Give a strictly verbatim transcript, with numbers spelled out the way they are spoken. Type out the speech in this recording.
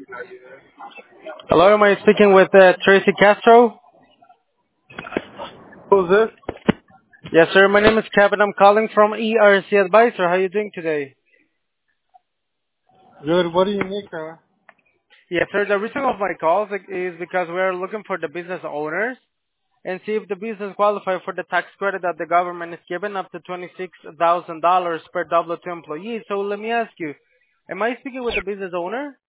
Hello, am I speaking with uh, Tracy Castro? Who's this? Yes, sir. My name is Kevin. I'm calling from E R C Advisor. How are you doing today? Good. What do you need, sir? Yes, sir. The reason of my call is because we are looking for the business owners and see if the business qualify for the tax credit that the government is giving up to twenty-six thousand dollars per W two employee. So let me ask you, am I speaking with the business owner?